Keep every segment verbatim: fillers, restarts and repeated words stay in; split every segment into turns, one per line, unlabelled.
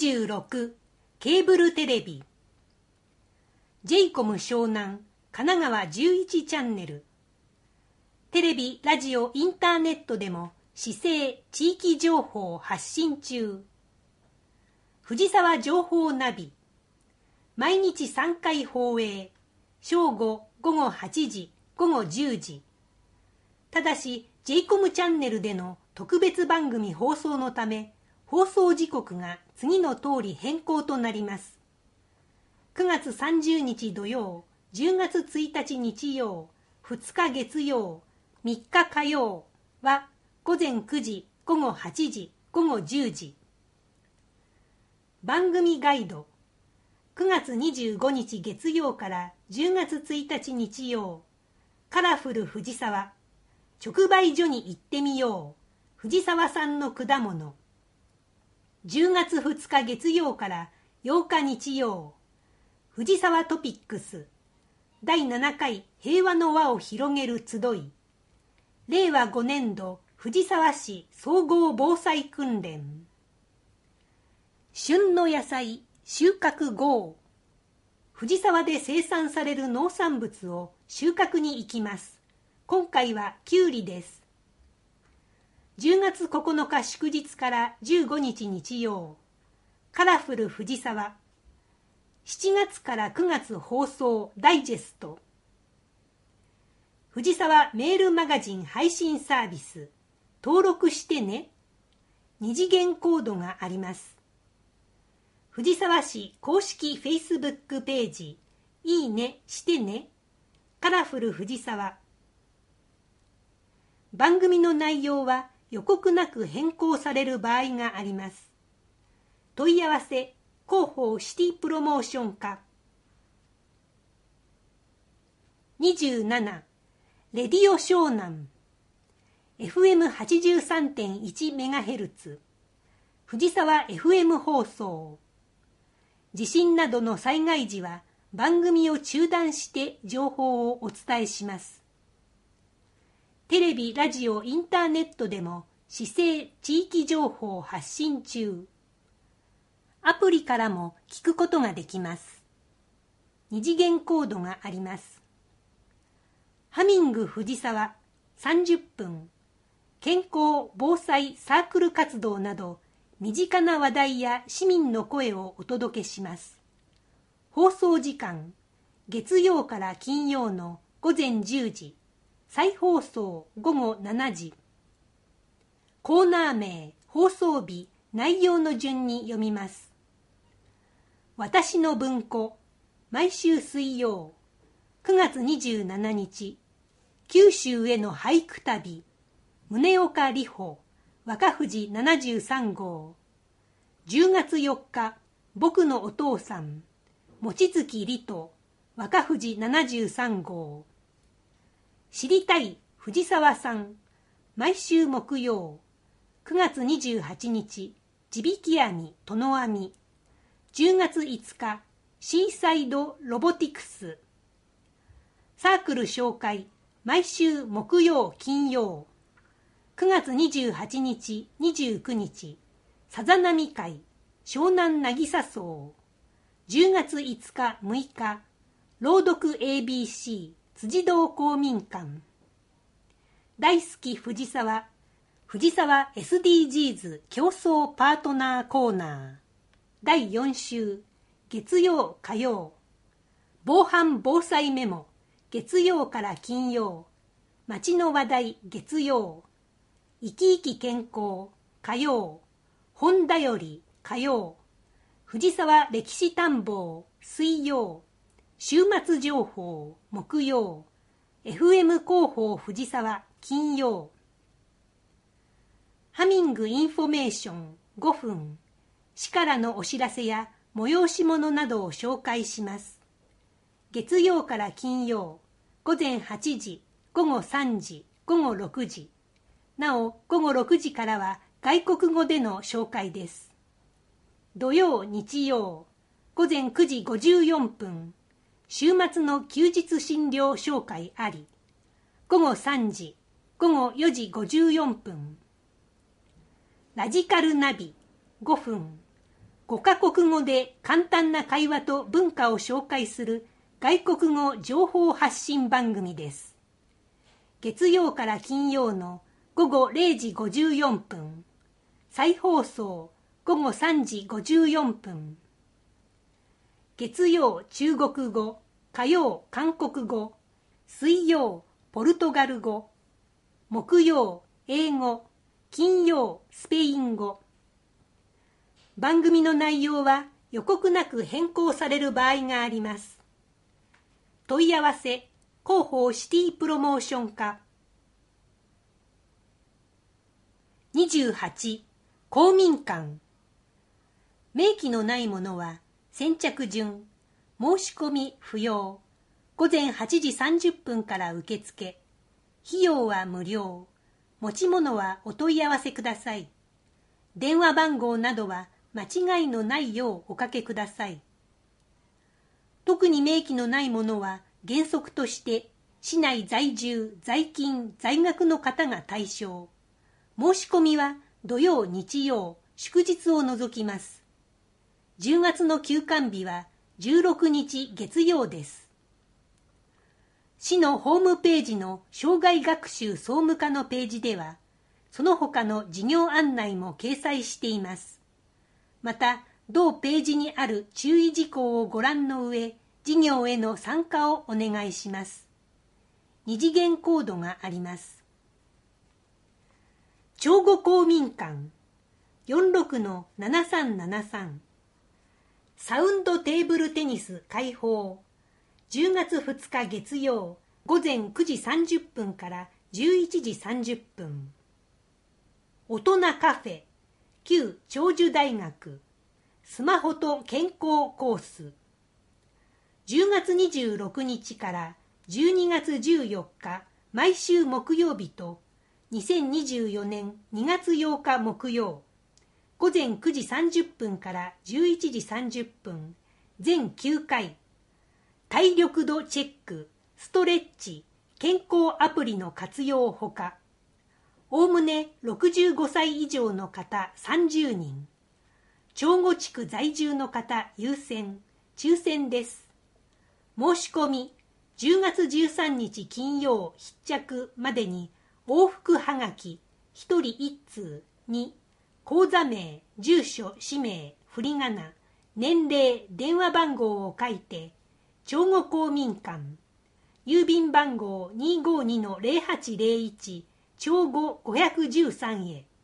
じゅうろくケーブルテレビ ジェイコム 湘南神奈川じゅういちチャンネル、テレビ、ラジオ、インターネットでも市政・地域情報発信中。藤沢情報ナビ、毎日さんかい放映、正午、午後はちじ、午後じゅうじ。ただし ジェイコム チャンネルでの特別番組放送のため、放送時刻が次の通り変更となります。くがつさんじゅうにち土曜、じゅうがつついたち日曜、ふつか月曜、みっか火曜はごぜんくじ、午後はちじ、午後じゅうじ。番組ガイド、くがつにじゅうごにち月曜からじゅうがつついたち日曜、カラフル藤沢、直売所に行ってみよう、藤沢産の果物。じゅうがつふつか月曜からようか日曜、藤沢トピックス、だいななかい平和の輪を広げる集い、れいわごねんど藤沢市総合防災訓練。旬の野菜収穫号、藤沢で生産される農産物を収穫に行きます。今回はきゅうりです。じゅうがつここのか祝日からじゅうごにち日曜、カラフル藤沢、しちがつからくがつ放送ダイジェスト、藤沢メールマガジン配信サービス、登録してね、二次元コードがあります。藤沢市公式フェイスブックページ、いいねしてね、カラフル藤沢。番組の内容は予告なく変更される場合があります。問い合わせ、広報シティプロモーション課。にじゅうなな、レディオ湘南、エフエムはちじゅうさんてんいちメガヘルツ、藤沢 エフエム 放送。地震などの災害時は番組を中断して情報をお伝えします。テレビ、ラジオ、インターネットでも市政・地域情報発信中。アプリからも聞くことができます。二次元コードがあります。ハミング藤沢さんじゅっぷん、健康・防災サークル活動など身近な話題や市民の声をお届けします。放送時間、月曜から金曜のごぜんじゅうじ、再放送ごごしちじ。コーナー名、放送日、内容の順に読みます。私の文庫、毎週水曜、くがつにじゅうしちにち、九州への俳句旅、宗岡里帆、若藤ななじゅうさんごう。じゅうがつよっか、僕のお父さん、望月里斗、若藤ななじゅうさんごう。知りたい藤沢さん、毎週木曜、くがつにじゅうはちにち、地引き網、殿網。じゅうがついつか、シーサイドロボティクス。サークル紹介、毎週木曜、金曜。くがつにじゅうはちにち、にじゅうくにち、さざ波会、湘南なぎさ荘。じゅうがついつか、むいか、朗読 エービーシー、辻堂公民館。大好き藤沢、藤沢 エスディージーズ 競争パートナーコーナー。だいよん週、月曜火曜。防犯防災メモ、月曜から金曜。街の話題月曜。生き生き健康火曜。本だより火曜。藤沢歴史探訪水曜。週末情報木曜。エフエム 広報藤沢金曜。ハミングインフォメーションごふん。市からのお知らせや催し物などを紹介します。月曜から金曜、ごぜんはちじ、ごごさんじ、ごごろくじ。なお、ごごろくじからは外国語での紹介です。土曜、日曜、ごぜんくじごじゅうよんぷん。週末の休日診療紹介あり。ごごさんじ、ごごよじごじゅうよんぷん。ラジカルナビごふん。 ごカ国語で簡単な会話と文化を紹介する外国語情報発信番組です。月曜から金曜のごごれいじごじゅうよんぷん、再放送ごごさんじごじゅうよんぷん。月曜中国語、火曜韓国語、水曜ポルトガル語、木曜英語、金曜スペイン語。番組の内容は予告なく変更される場合があります。問い合わせ広報シティプロモーション課。にじゅうはち、公民館。明記のないものは先着順、申し込み不要。午前はちじさんじゅっぷんから受付。費用は無料。持ち物はお問い合わせください。電話番号などは間違いのないようおかけください。特に明記のないものは原則として市内在住、在勤、在学の方が対象。申し込みは土曜、日曜、祝日を除きます。じゅうがつの休館日はじゅうろくにち月曜です。市のホームページの生涯学習総務課のページでは、その他の事業案内も掲載しています。また、同ページにある注意事項をご覧の上、事業への参加をお願いします。二次元コードがあります。長後公民館 よんろくのななさんななさん。サウンドテーブルテニス開放。じゅうがつふつか月曜午前くじさんじゅっぷんからじゅういちじさんじゅっぷん。大人カフェ旧長寿大学スマホと健康コース。じゅうがつにじゅうろくにちからじゅうにがつじゅうよっか毎週木曜日とにせんにじゅうよねんにがつようか木曜午前くじさんじゅっぷんからじゅういちじさんじゅっぷん全きゅうかい。体力度チェック、ストレッチ、健康アプリの活用ほか、おおむねろくじゅうごさい以上の方さんじゅうにん、長後地区在住の方優先、抽選です。申し込み、じゅうがつじゅうさんにち金曜必着までに往復はがきひとりいっつうに、口座名、住所、氏名、振り仮名、年齢、電話番号を書いて、長後公民館、郵便番号 にーごーにのぜろはちぜろいち、長後ごひゃくじゅうさんへ。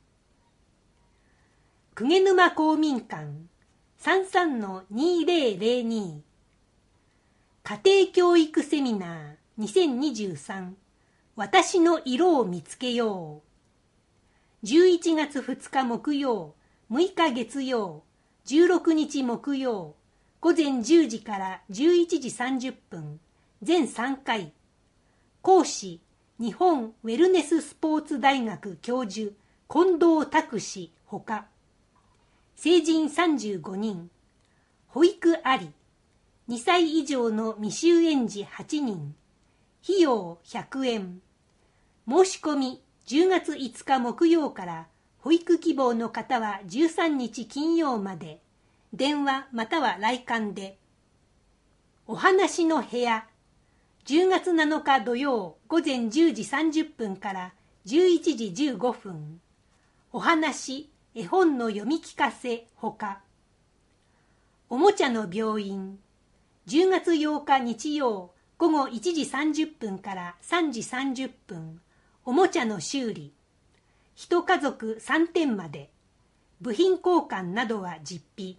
鵠沼公民館 さんさんのにぜろぜろに。家庭教育セミナーにせんにじゅうさん、私の色を見つけよう。じゅういちがつふつか木曜、むいか月曜、じゅうろくにち木曜、午前じゅうじからじゅういちじさんじゅっぷん、全さんかい。講師、日本ウェルネススポーツ大学教授、近藤拓氏ほか。成人さんじゅうごにん。保育あり。にさい以上の未就園児はちにん。費用ひゃくえん。申し込みじゅうがついつか木曜から保育希望の方はじゅうさんにち金曜まで。電話または来館で。お話の部屋。じゅうがつなのか土曜午前じゅうじさんじゅっぷんからじゅういちじじゅうごふん。お話、絵本の読み聞かせほか。おもちゃの病院。じゅうがつようか日曜午後いちじさんじゅっぷんからさんじさんじゅっぷん。おもちゃの修理。一家族さんてんまで。部品交換などは実費。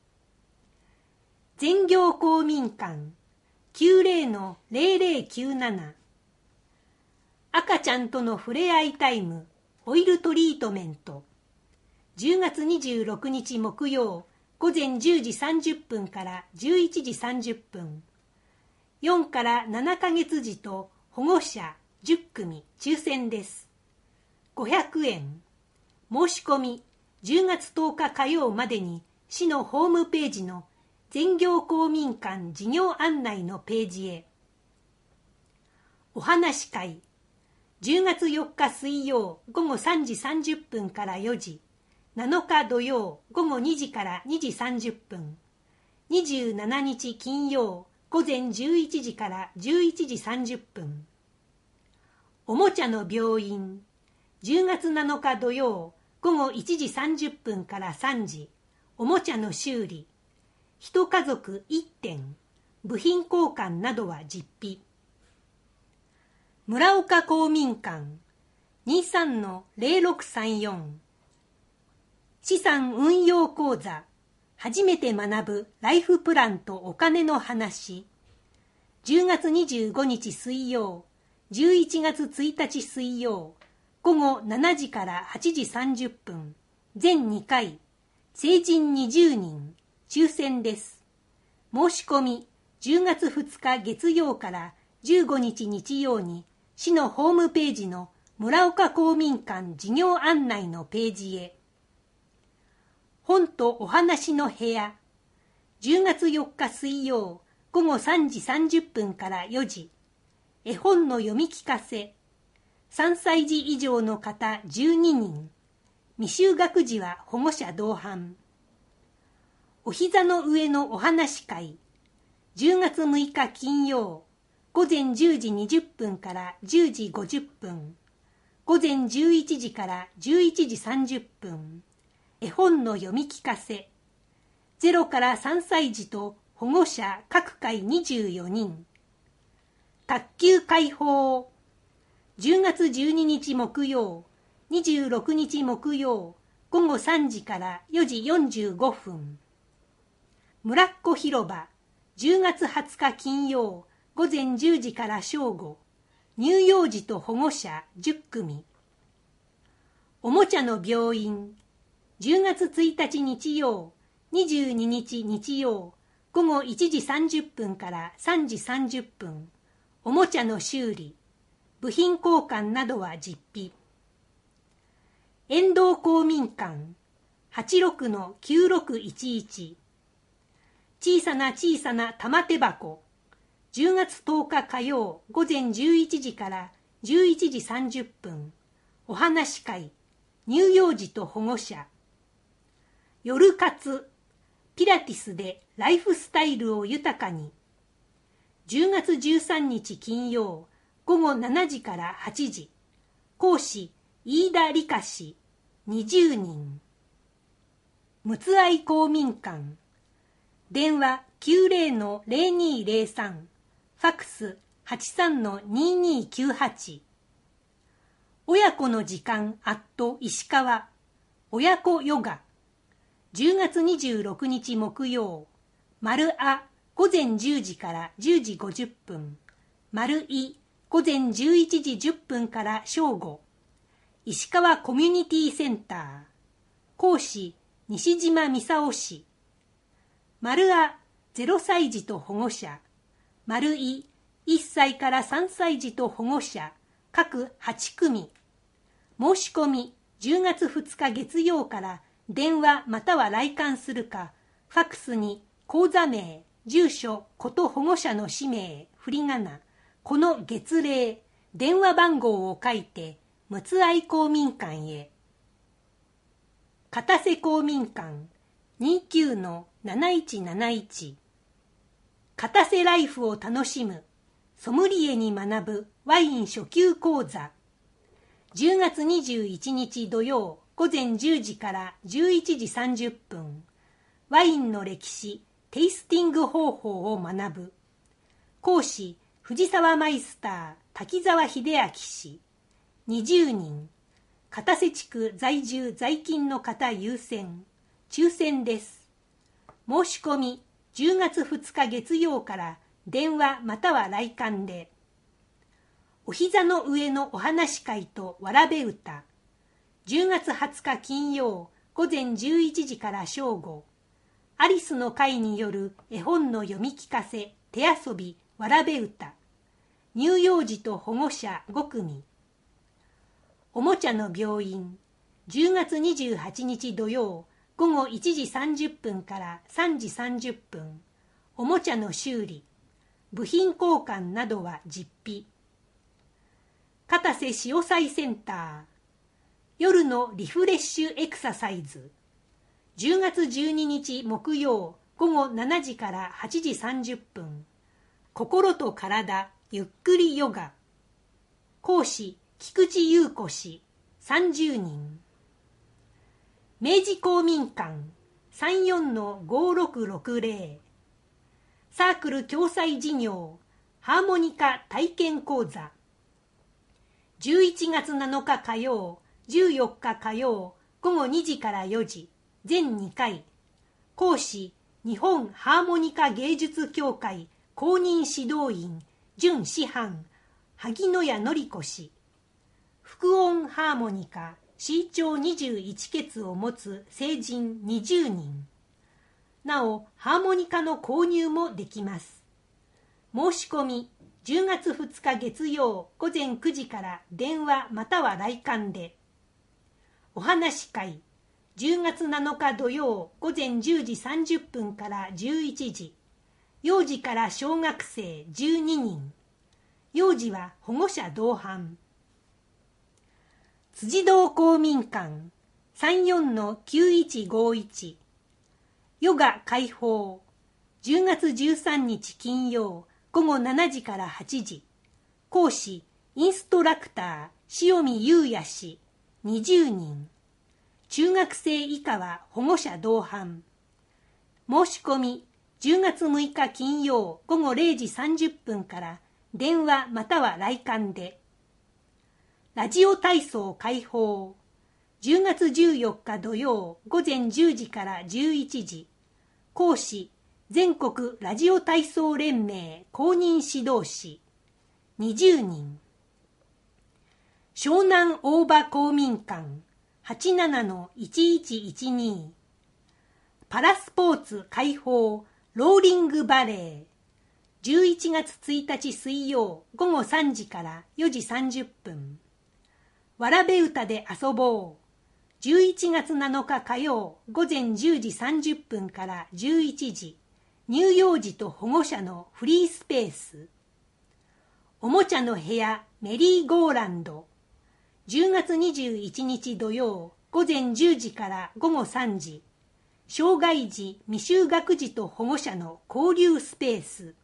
全業公民館 きゅうぜろのぜろぜろきゅうなな。赤ちゃんとの触れ合いタイムオイルトリートメント。じゅうがつにじゅうろくにち木曜午前じゅうじさんじゅっぷんからじゅういちじさんじゅっぷん。よんからななかげつ児と保護者じゅっくみ抽選です。ごひゃくえん。申し込みじゅうがつとおか火曜までに市のホームページの全業公民館事業案内のページへ。お話会じゅうがつよっか水曜午後さんじさんじゅっぷんからよじ。 なのか土曜午後にじからにじさんじゅっぷん、にじゅうしちにち金曜午前じゅういちじからじゅういちじさんじゅっぷん。おもちゃの病院、じゅうがつなのか土曜午後いちじさんじゅっぷんからさんじ、おもちゃの修理、一家族いってん、部品交換などは実費。村岡公民館 にさんのぜろろくさんよん、資産運用講座、初めて学ぶライフプランとお金の話、じゅうがつにじゅうごにち水曜、じゅういちがつついたち水曜、午後しちじからはちじさんじゅっぷん、全にかい、成人にじゅうにん、抽選です。申し込み、じゅうがつふつか月曜からじゅうごにち日曜に、市のホームページの村岡公民館事業案内のページへ。本とお話の部屋、じゅうがつよっか水曜午後さんじさんじゅっぷんからよじ、絵本の読み聞かせ、さんさいじ以上の方じゅうににん、未就学児は保護者同伴。お膝の上のお話会、じゅうがつむいか金曜午前じゅうじにじゅっぷんからじゅうじごじゅっぷん、午前じゅういちじからじゅういちじさんじゅっぷん、絵本の読み聞かせ、ゼロからさんさい児と保護者各会にじゅうよにん。卓球開放、じゅうがつじゅうににち木曜、にじゅうろくにち木曜、午後さんじからよじよんじゅうごふん。村っ子広場、じゅうがつはつか金曜、午前じゅうじから正午、乳幼児と保護者じゅっくみ。おもちゃの病院、じゅうがつついたち日曜、にじゅうににち日曜、午後いちじさんじゅっぷんからさんじさんじゅっぷん、おもちゃの修理、部品交換などは実費。遠藤公民館 はちろくのきゅうろくいちいち、小さな小さな玉手箱、じゅうがつとおか火曜午前じゅういちじからじゅういちじさんじゅっぷん、お話会、乳幼児と保護者。夜活、ピラティスでライフスタイルを豊かに。じゅうがつじゅうさんにち金曜、午後しちじからはちじ、講師、飯田理香氏、にじゅうにん。むつあい公民館、電話 きゅうぜろのぜろにぜろさん、ファクス はちさんのににきゅうはち。親子の時間アット石川、親子ヨガ、じゅうがつにじゅうろくにち木曜、丸あ午前じゅうじからじゅうじごじゅっぷん、丸い午前じゅういちじじゅっぷんから正午、石川コミュニティセンター、講師西島美沙夫氏。丸あぜろさい児と保護者、丸いいっさいからさんさい児と保護者各はちくみ。申し込みじゅうがつふつか月曜から電話または来館するか、ファクスに口座名、住所、こと保護者の氏名、振り仮名、この月齢、電話番号を書いて、むつあい公民館へ。片瀬公民館 にきゅうのなないちなないち。片瀬ライフを楽しむ、ソムリエに学ぶワイン初級講座。じゅうがつにじゅういちにち土曜午前じゅうじからじゅういちじさんじゅっぷん、ワインの歴史、テイスティング方法を学ぶ。講師、藤沢マイスター、滝沢秀明氏。にじゅうにん。片瀬地区在住在勤の方優先。抽選です。申し込み、じゅうがつふつか月曜から電話または来館で。お膝の上のお話会とわらべ歌。じゅうがつはつか金曜午前じゅういちじから正午、アリスの会による絵本の読み聞かせ、手遊び、わらべ歌。乳幼児と保護者ごくみ。おもちゃの病院、じゅうがつにじゅうはちにち土曜午後いちじさんじゅっぷんからさんじさんじゅっぷん、おもちゃの修理、部品交換などは実費。片瀬潮祭センター、 夜のリフレッシュエクササイズ。じゅうがつじゅうににち木曜午後しちじからはちじさんじゅっぷん。心と体ゆっくりヨガ。講師菊池優子氏さんじゅうにん。明治公民館 さんよんのごろくろくぜろ。サークル共済事業ハーモニカ体験講座。じゅういちがつなのか火曜、じゅうよっか火曜午後にじからよじ、全にかい。講師日本ハーモニカ芸術協会公認指導員準師範萩野谷典子氏。副音ハーモニカ C 調にじゅういちケツを持つ成人にじゅうにん。なおハーモニカの購入もできます。申し込みじゅうがつふつか月曜午前くじから電話または来館で。お話し会じゅうがつなのか土曜午前じゅうじさんじゅっぷんからじゅういちじ。幼児から小学生じゅうににん。幼児は保護者同伴。辻堂公民館 さんよんのきゅういちごいち。ヨガ開放じゅうがつじゅうさんにち金曜午後しちじからはちじ。講師インストラクター塩見優也氏にじゅうにん。中学生以下は保護者同伴。申し込みじゅうがつむいか金曜午後れいじさんじゅっぷんから電話または来館で。ラジオ体操開放じゅうがつじゅうよっか土曜午前じゅうじからじゅういちじ。講師全国ラジオ体操連盟公認指導士にじゅうにん。湘南大場公民館 はちななのいちいちいちに。パラスポーツ開放ローリングバレーじゅういちがつついたち水曜午後さんじからよじさんじゅっぷん。わらべ歌で遊ぼうじゅういちがつなのか火曜午前じゅうじさんじゅっぷんからじゅういちじ。乳幼児と保護者のフリースペース。おもちゃの部屋メリーゴーランドじゅうがつにじゅういちにち土曜午前じゅうじからごごさんじ。障害児未就学児と保護者の交流スペース。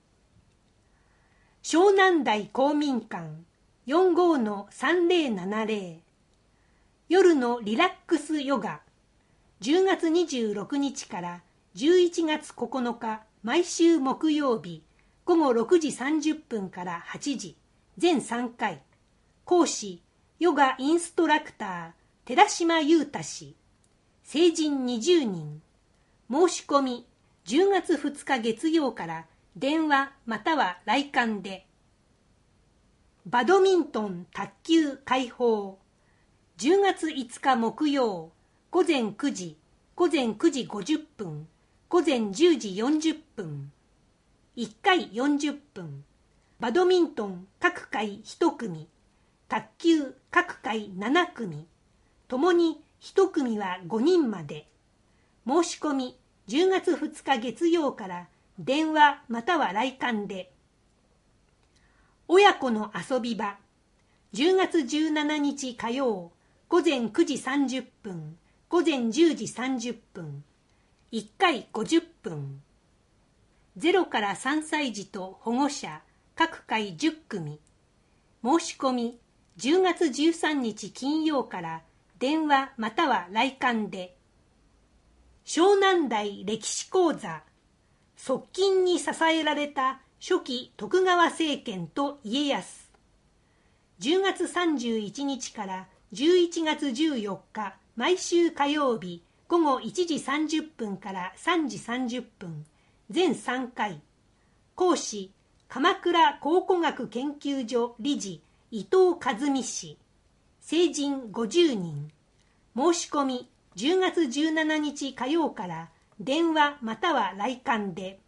湘南台公民館 よんごのさんぜろななぜろ。夜のリラックスヨガじゅうがつにじゅうろくにちからじゅういちがつここのか毎週木曜日午後ろくじさんじゅっぷんからはちじ、全さんかい。講師ヨガインストラクター寺島優太氏。成人にじゅうにん。申し込みじゅうがつふつか月曜から電話または来館で。バドミントン卓球開放じゅうがついつか木曜午前くじ、午前くじごじゅっぷん、午前じゅうじよんじゅっぷん。いっかいよんじゅっぷん。バドミントン各回いち組、卓球各回なな組。ともにいち組はごにんまで。申し込みじゅうがつふつか月曜から電話または来館で。親子の遊び場じゅうがつじゅうしちにち火曜午前くじさんじゅっぷん、午前じゅうじさんじゅっぷん。いっかいごじゅっぷん。ゼロからさんさい児と保護者各回じゅっ組。申し込みじゅうがつじゅうさんにち金曜から電話または来館で。湘南台歴史講座側近に支えられた初期徳川政権と家康じゅうがつさんじゅういちにちからじゅういちがつじゅうよっか毎週火曜日午後いちじさんじゅっぷんからさんじさんじゅっぷん、全さんかい。講師鎌倉考古学研究所理事伊藤和美氏。成人ごじゅうにん。申し込みじゅうがつじゅうしちにち火曜から電話または来館で。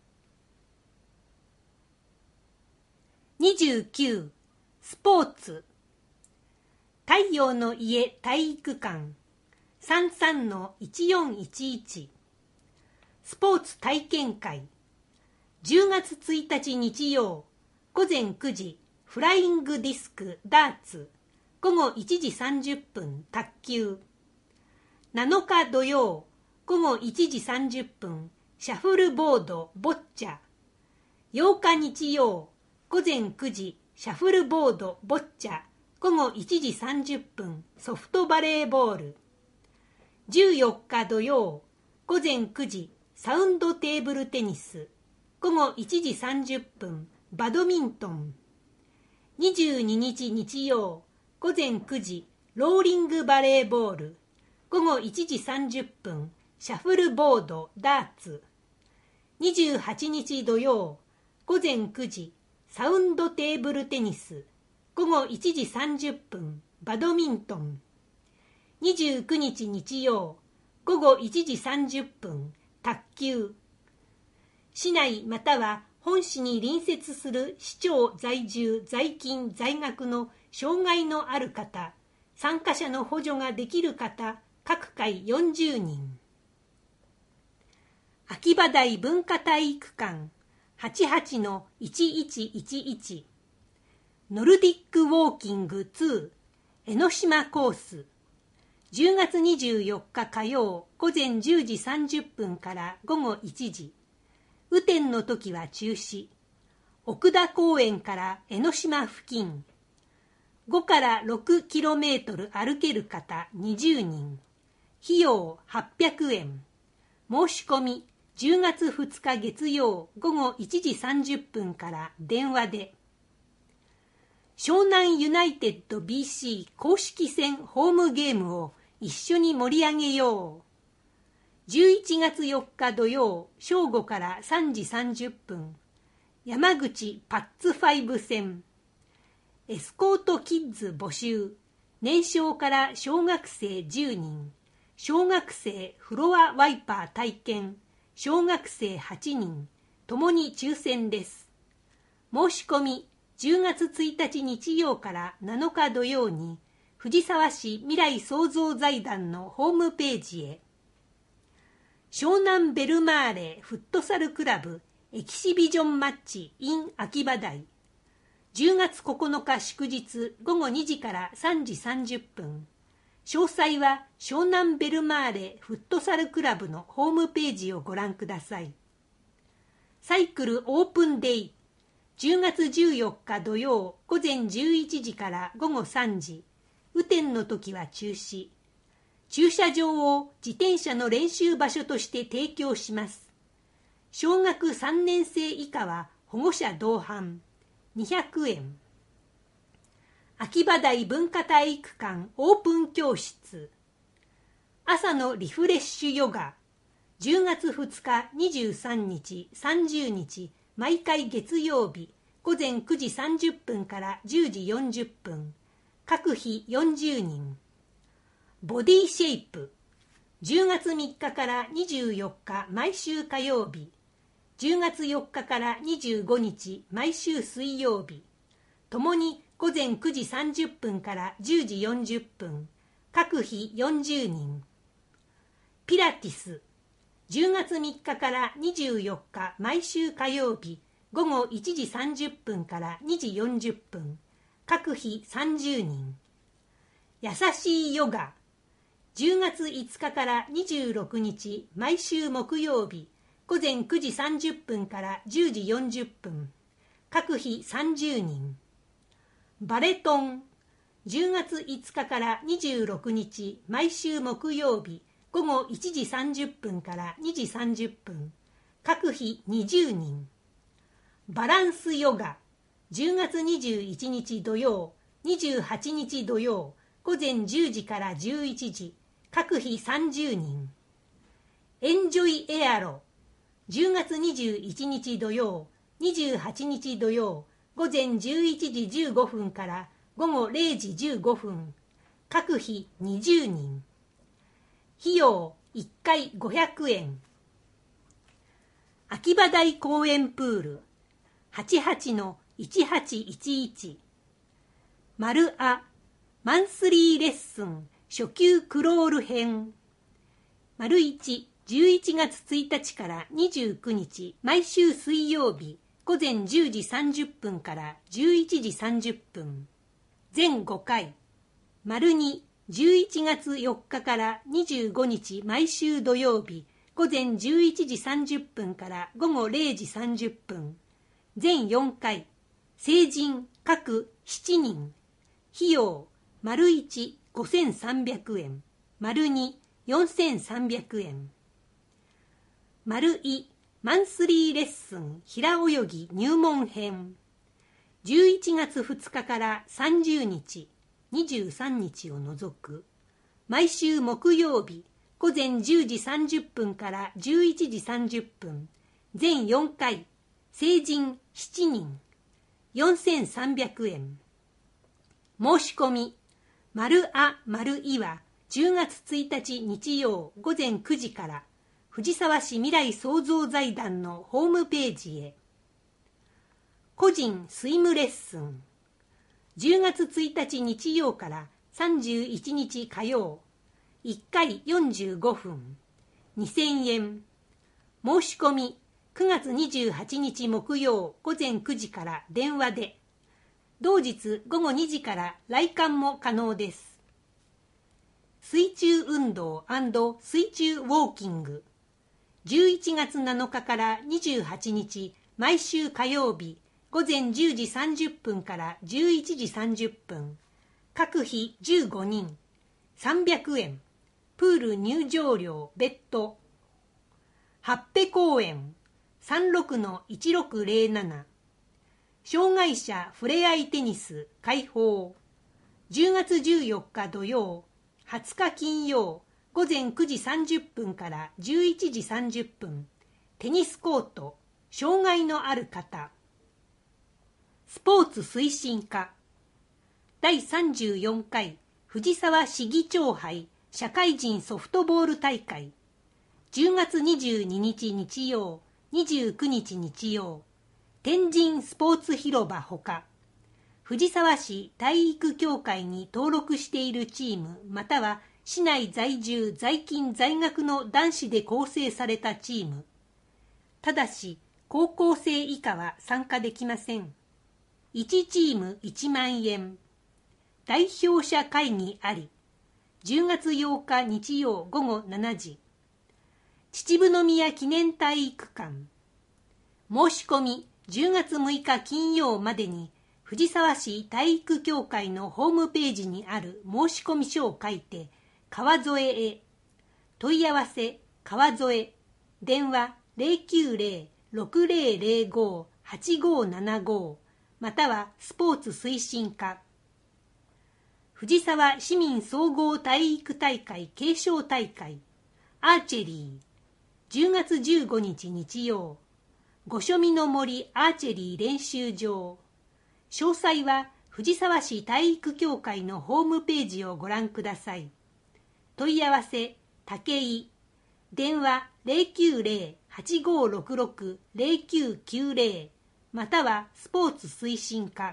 にじゅうきゅうスポーツ太陽の家体育館 さんさんのいちよんいちいち。スポーツ体験会じゅうがつついたち日曜午前くじフライングディスクダーツ、午午後いちじさんじゅっぷん卓球。なのか土曜午後いちじさんじゅっぷんシャフルボードボッチャ。ようか日曜午前くじシャフルボードボッチャ。午後いちじさんじゅっぷんソフトバレーボール。じゅうよっか土曜午前くじサウンドテーブルテニス。午後いちじさんじゅっぷんバドミントン。にじゅうににち日曜午前くじローリングバレーボール。午後いちじさんじゅっぷんシャフルボードダーツ。にじゅうはちにち土曜午前くじサウンドテーブルテニス。午後いちじさんじゅっぷんバドミントン。にじゅうくにち日曜午後いちじさんじゅっぷん卓球。市内または本市に隣接する市町在住在勤在学の障害のある方、参加者の補助ができる方、各回よんじゅうにん。秋葉台文化体育館 はちじゅうはちのいちいちいちいち。ノルディックウォーキングに江ノ島コース。じゅうがつにじゅうよっか火曜午前じゅうじさんじゅっぷんから午後いちじ。雨天の時は中止。奥田公園から江ノ島付近。ごからろくキロメートル歩ける方にじゅうにん。費用はっぴゃくえん。申し込みじゅうがつふつか月曜午後いちじさんじゅっぷんから電話で。湘南ユナイテッド ビーシー 公式戦ホームゲームを一緒に盛り上げよう。じゅういちがつよっか土曜正午からさんじさんじゅっぷん。山口パッツファイブ戦。エスコートキッズ募集。年少から小学生じゅうにん。小学生フロアワイパー体験。小学生はちにん。ともに抽選です。申し込みじゅうがつついたち日曜からなのか土曜に藤沢市未来創造財団のホームページへ。湘南ベルマーレフットサルクラブエキシビジョンマッチ in 秋葉台。じゅうがつここのか祝日午後にじからさんじさんじゅっぷん。詳細は湘南ベルマーレフットサルクラブのホームページをご覧ください。サイクルオープンデイ。じゅうがつじゅうよっか土曜午前じゅういちじから午後さんじ。雨天の時は中止。駐車場を自転車の練習場所として提供します。小学さんねん生以下は保護者同伴にひゃくえん。秋葉台文化体育館オープン教室。朝のリフレッシュヨガ。じゅうがつふつかにじゅうさんにちさんじゅうにち毎回月曜日午前くじさんじゅっぷんからじゅうじよんじゅっぷん。各日よんじゅうにん。ボディシェイプ。じゅうがつみっかからにじゅうよっか毎週火曜日。じゅうがつよっかからにじゅうごにち毎週水曜日。ともに午前くじさんじゅっぷんからじゅうじよんじゅっぷん。各日よんじゅうにん。ピラティス。じゅうがつみっかからにじゅうよっか毎週火曜日。午後いちじさんじゅっぷんからにじよんじゅっぷん。各日さんじゅうにん。優しいヨガ。じゅうがついつかからにじゅうろくにち毎週木曜日午前くじさんじゅっぷんからじゅうじよんじゅっぷん。各日さんじゅうにん。バレトン。じゅうがついつかからにじゅうろくにち毎週木曜日午後いちじさんじゅっぷんからにじさんじゅっぷん。各日にじゅうにん。バランスヨガ。じゅうがつにじゅういちにち土曜にじゅうはちにち土曜午前じゅうじからじゅういちじ。各日さんじゅうにん。エンジョイエアロ。じゅうがつにじゅういちにち土曜にじゅうはちにち土曜午前じゅういちじじゅうごふんから午後れいじじゅうごふん。各日にじゅうにん。費用いっかいごひゃくえん。秋葉台公園プール はちじゅうはちのいちはちいちいち。丸あマンスリーレッスン初級クロール編。丸いち、じゅういちがつついたちからにじゅうくにち毎週水曜日午前じゅうじさんじゅっぷんからじゅういちじさんじゅっぷん。全ごかい。 丸にじゅういちがつよっかからにじゅうごにち毎週土曜日午前じゅういちじさんじゅっぷんから午後れいじさんじゅっぷん、全よんかい、成人各しちにん、費用丸いちごせんさんびゃくえん、丸によんせんさんびゃくえん。丸いマンスリーレッスン平泳ぎ入門編、じゅういちがつふつかからさんじゅうにち、にじゅうさんにちを除く毎週木曜日午前じゅうじさんじゅっぷんからじゅういちじさんじゅっぷん、全よんかい、成人しちにん、よんせんさんびゃくえん。申し込み丸あ丸いはじゅうがつついたち日曜午前くじから藤沢市未来創造財団のホームページへ。個人スイムレッスンじゅうがつついたち日曜からさんじゅういちにち火曜、いっかいよんじゅうごふん、にせんえん。申し込みくがつにじゅうはちにち木曜午前くじから電話で、同日午後にじから来館も可能です。水中運動&水中ウォーキングじゅういちがつなのかからにじゅうはちにち毎週火曜日午前じゅうじさんじゅっぷんからじゅういちじさんじゅっぷん、各日じゅうごにん、さんびゃくえん、プール入場料別途。はっぺ公園 さんろくのいちろくぜろなな、障害者ふれあいテニス開放じゅうがつじゅうよっか土曜、はつか金曜午前くじさんじゅっぷんからじゅういちじさんじゅっぷん、テニスコート障害のある方。スポーツ推進課だいさんじゅうよんかい藤沢市議長杯社会人ソフトボール大会じゅうがつにじゅうににち日曜、にじゅうくにち日曜、天神スポーツ広場ほか、藤沢市体育協会に登録しているチームまたは市内在住在勤在学の男子で構成されたチーム。ただし高校生以下は参加できません。いちチームいちまんえん。代表者会議あり。じゅうがつようか日曜午後しちじ。秩父宮記念体育館。申し込みじゅうがつむいか金曜までに藤沢市体育協会のホームページにある申し込み書を書いて川添へ。問い合わせ川添、電話 ゼロきゅうゼロ ろくゼロゼロご はちごななごまたはスポーツ推進課。藤沢市民総合体育大会継承大会アーチェリーじゅうがつじゅうごにち日曜、御所見の森アーチェリー練習場。詳細は藤沢市体育協会のホームページをご覧ください。問い合わせ武井、電話 ゼロきゅうゼロ はちごろくろく ゼロきゅうきゅうゼロまたはスポーツ推進課。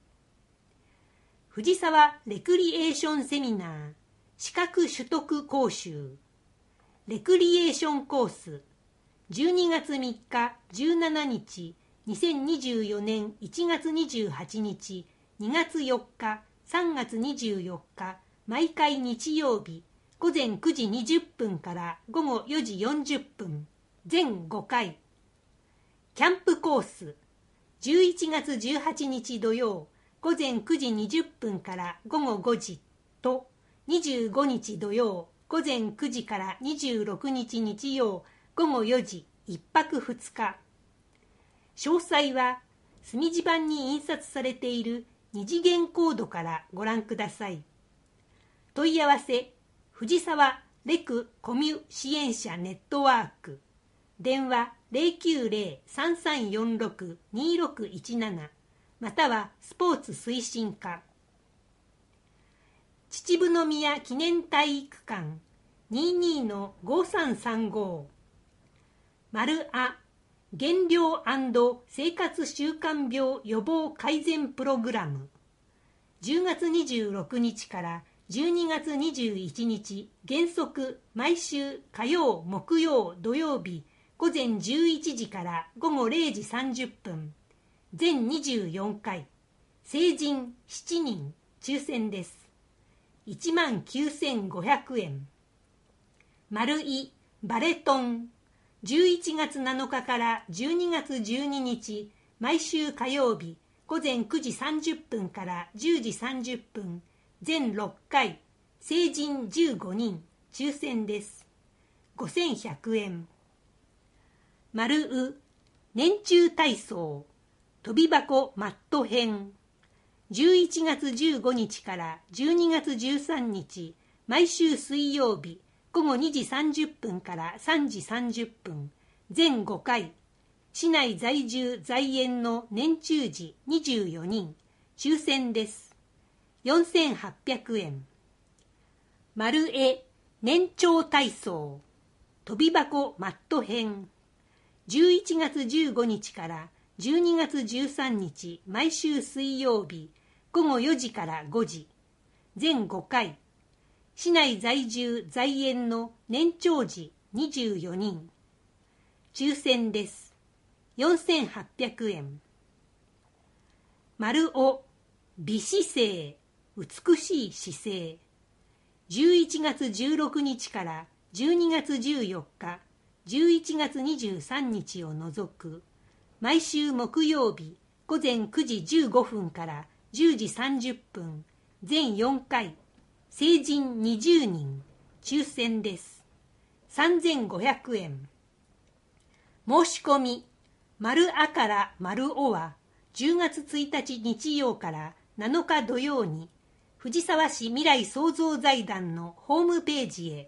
藤沢レクリエーションセミナー資格取得講習レクリエーションコースじゅうにがつみっかじゅうしちにちにせんにじゅうよねんいちがつにじゅうはちにちにがつよっかさんがつにじゅうよっか毎回日曜日午前くじにじゅっぷんから午後よじよんじゅっぷん全ごかい。キャンプコースじゅういちがつじゅうはちにち土曜午前くじにじゅっぷんから午後ごじとにじゅうごにち土曜午前くじからにじゅうろくにち日曜午後よじいっぱくふつか。詳細は墨地板に印刷されている二次元コードからご覧ください。問い合わせ藤沢レクコミュ支援者ネットワーク電話 ゼロきゅうゼロ さんさんよんろく にろくいちななまたはスポーツ推進課。秩父宮記念体育館 にじゅうにのごさんさんご 丸あ減量&生活習慣病予防改善プログラムじゅうがつにじゅうろくにちからじゅうにがつにじゅういちにち原則毎週火曜木曜土曜日午前じゅういちじから午後れいじさんじゅっぷん全にじゅうよんかい成人しちにん抽選です。 いちまんきゅうせんごひゃくえん。丸いバレトン、じゅういちがつなのかからじゅうにがつじゅうににち、毎週火曜日、ごぜんくじさんじゅっぷんからじゅうじさんじゅっぷん、全ろっかい、成人じゅうごにん、抽選です。ごせんひゃくえん。丸う、年中体操、飛び箱マット編。じゅういちがつじゅうごにちからじゅうにがつじゅうさんにち、毎週水曜日、ごごにじさんじゅっぷんからさんじさんじゅっぷん、全ごかい、市内在住在園の年中児にじゅうよにん、抽選です。よんせんはっぴゃくえん。丸絵年長体操、飛び箱マット編。じゅういちがつじゅうごにちからじゅうにがつじゅうさんにち、毎週水曜日、ごごよじからごじ、全ごかい、市内在住在園の年長児にじゅうよにん、抽選です。よんせんはっぴゃくえん。丸お美姿勢、美しい姿勢。じゅういちがつじゅうろくにちからじゅうにがつじゅうよっか、じゅういちがつにじゅうさんにちを除く、毎週木曜日、ごぜんくじじゅうごふんからじゅうじさんじゅっぷん、全よんかい、成人にじゅうにん、抽選です。さんぜんごひゃくえん。申し込み、丸あから丸おは、じゅうがつついたち日曜からなのか土曜に、藤沢市未来創造財団のホームページへ。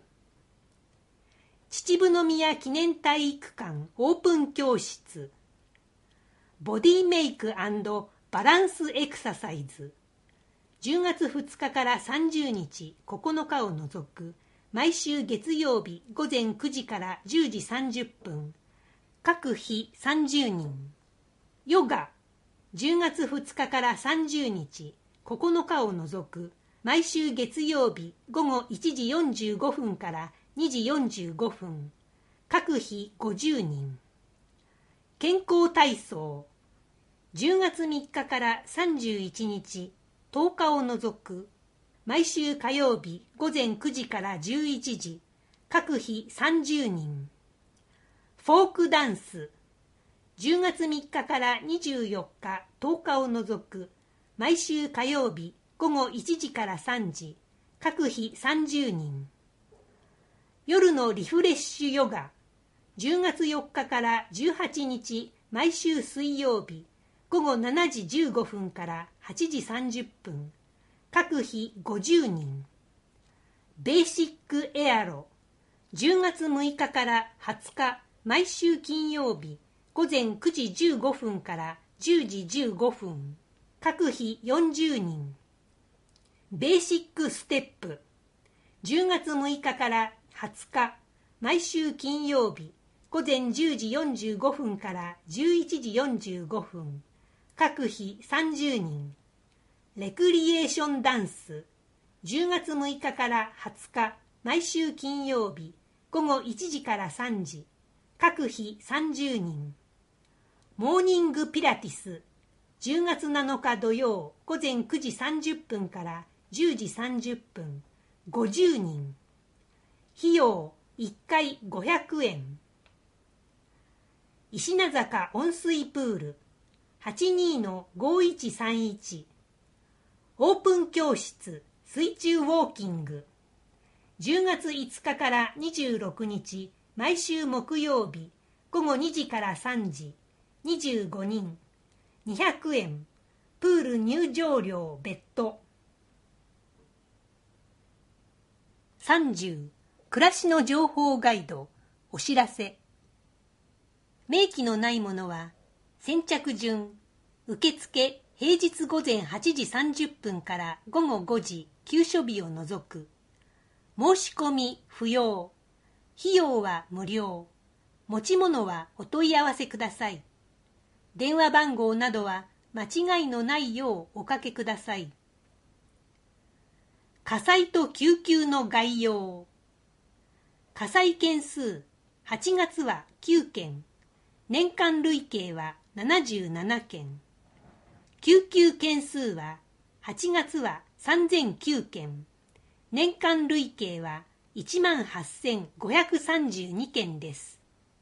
秩父宮記念体育館オープン教室。ボディメイク&バランスエクササイズ。じゅうがつふつかからさんじゅうにち、ここのかを除く、毎週月曜日ごぜんくじからじゅうじさんじゅっぷん、各日さんじゅうにん。ヨガ、じゅうがつふつかからさんじゅうにち、ここのかを除く、毎週月曜日ごごいちじよんじゅうごふんからにじよんじゅうごふん、各日ごじゅうにん。健康体操、じゅうがつみっかからさんじゅういちにち、とおかを除く、毎週火曜日ごぜんくじからじゅういちじ、各日さんじゅうにん。フォークダンス、じゅうがつみっかからにじゅうよっか、とおかを除く、毎週火曜日ごごいちじからさんじ、各日さんじゅうにん。夜のリフレッシュヨガ、じゅうがつよっかからじゅうはちにち、毎週水曜日、ごごしちじじゅうごふんからはちじさんじゅっぷん、各日ごじゅうにん。ベーシックエアロ、じゅうがつむいかからはつか、毎週金曜日、ごぜんくじじゅうごふんからじゅうじじゅうごふん、各日よんじゅうにん。ベーシックステップ、じゅうがつむいかからはつか、毎週金曜日、ごぜんじゅうじよんじゅうごふんからじゅういちじよんじゅうごふん、各日さんじゅうにん。レクリエーションダンス、じゅうがつむいかからはつか、毎週金曜日、ごごいちじからさんじ、各日さんじゅうにん。モーニングピラティス、じゅうがつなのか土曜、ごぜんくじさんじゅっぷんからじゅうじさんじゅっぷん、ごじゅうにん。費用いっかいごひゃくえん。石名坂温水プール はちにーごいちさんいち、オープン教室水中ウォーキング、じゅうがついつかからにじゅうろくにち、毎週木曜日ごごにじからさんじ、にじゅうごにん、にひゃくえん、プール入場料別途。さんじゅう、暮らしの情報ガイド、お知らせ。明記のないものは、先着順、受付平日ごぜんはちじさんじゅっぷんからごごごじ、休所日を除く。申し込み不要。費用は無料。持ち物はお問い合わせください。電話番号などは間違いのないようおかけください。火災と救急の概要。火災件数、はちがつはきゅうけん、年間累計はななじゅうななけん、救急件数ははちがつはさんぜんきゅうけん、 年間累計はいちまんはっせんごひゃくさんじゅうにけんです。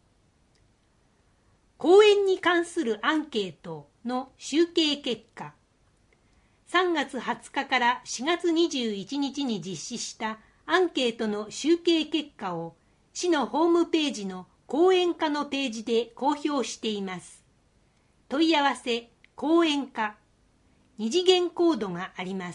講演に関するアンケートの集計結果、さんがつはつかからしがつにじゅういちにちに実施したアンケートの集計結果を市のホームページの講演課のページで公表しています。問い合わせ講演課、二次元コードがあります。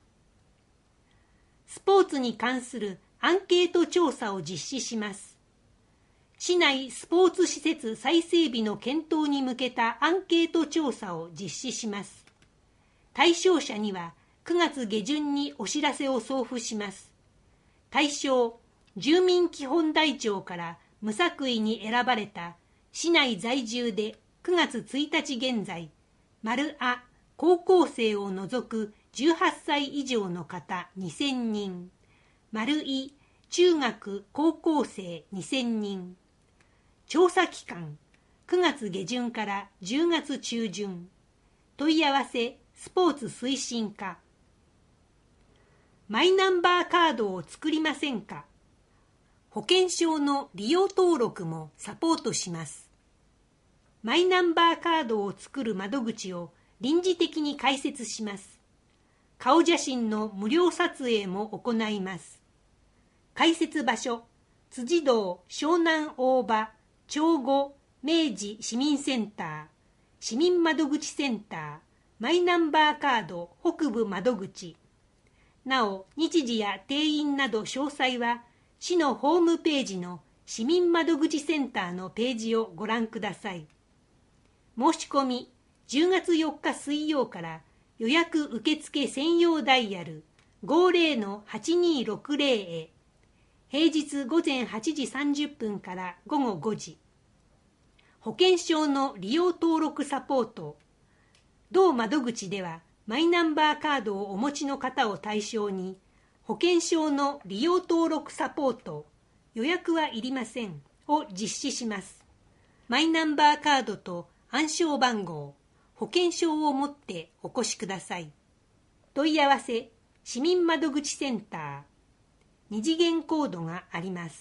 スポーツに関するアンケート調査を実施します。市内スポーツ施設再整備の検討に向けたアンケート調査を実施します。対象者にはくがつげじゅんにお知らせを送付します。対象、住民基本台帳から無作為に選ばれた市内在住でくがつついたち現在、丸あ高校生を除くじゅうはっさい以上の方にせんにん、丸い中学高校生にせんにん、調査期間くがつげじゅんからじゅうがつちゅうじゅん、問い合わせスポーツ推進課、マイナンバーカードを作りませんか。保険証の利用登録もサポートします。マイナンバーカードを作る窓口を臨時的に開設します。顔写真の無料撮影も行います。開設場所、辻堂湘南大場長後明治市民センター、市民窓口センター、マイナンバーカード北部窓口。なお、日時や定員など詳細は、市のホームページの市民窓口センターのページをご覧ください。申し込み、じゅうがつよっか水曜から予約受付専用ダイヤル ごじゅうのはちにーろくぜろ へ、平日午前はちじさんじゅっぷんから午後ごじ。保険証の利用登録サポート。同窓口ではマイナンバーカードをお持ちの方を対象に保険証の利用登録サポート、予約はいりませんを実施します。マイナンバーカードと暗証番号、保険証を持ってお越しください。問い合わせ市民窓口センター、二次元コードがあります。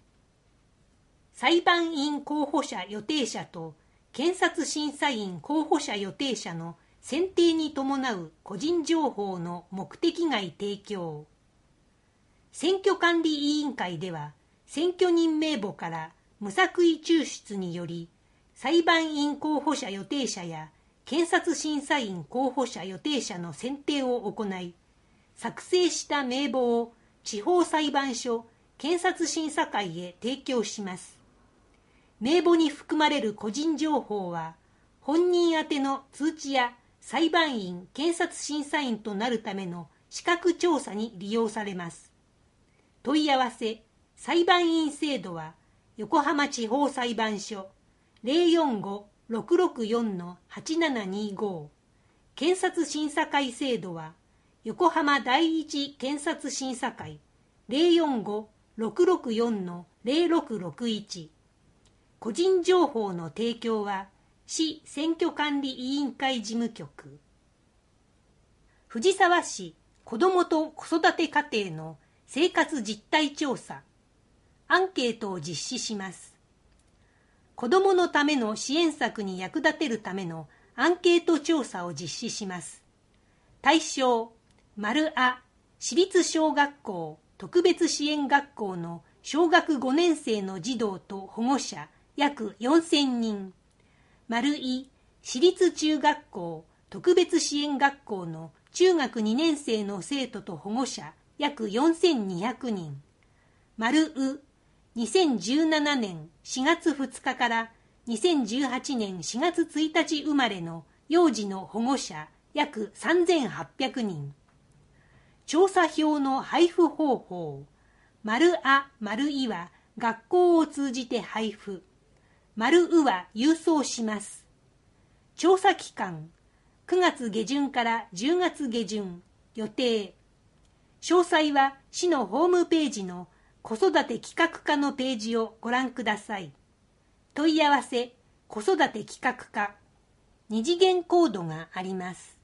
裁判員候補者予定者と検察審査員候補者予定者の選定に伴う個人情報の目的外提供。選挙管理委員会では、選挙人名簿から無作為抽出により、裁判員候補者予定者や検察審査員候補者予定者の選定を行い、作成した名簿を地方裁判所検察審査会へ提供します。名簿に含まれる個人情報は、本人宛ての通知や裁判員検察審査員となるための資格調査に利用されます。問い合わせ裁判員制度は横浜地方裁判所 ゼロよんご ろくろくよん はちななにご、検察審査会制度は横浜第一検察審査会 ゼロよんご ろくろくよん ゼロろくろくいち。個人情報の提供は市選挙管理委員会事務局。藤沢市子どもと子育て家庭の生活実態調査。アンケートを実施します。子どものための支援策に役立てるためのアンケート調査を実施します。対象、丸あ市立小学校特別支援学校の小学ごねんせいの児童と保護者約よんせんにん。丸い市立中学校特別支援学校の中学にねんせいの生徒と保護者約よんせんにひゃくにん。丸うにせんじゅうななねんしがつふつかからにせんじゅうはちねんしがつついたち生まれの幼児の保護者約さんぜんはっぴゃくにん。調査票の配布方法。丸あ丸いは学校を通じて配布。丸うは郵送します。調査期間くがつげじゅんからじゅうがつげじゅん。予定。詳細は市のホームページの子育て企画課のページをご覧ください。問い合わせ子育て企画課。二次元コードがあります。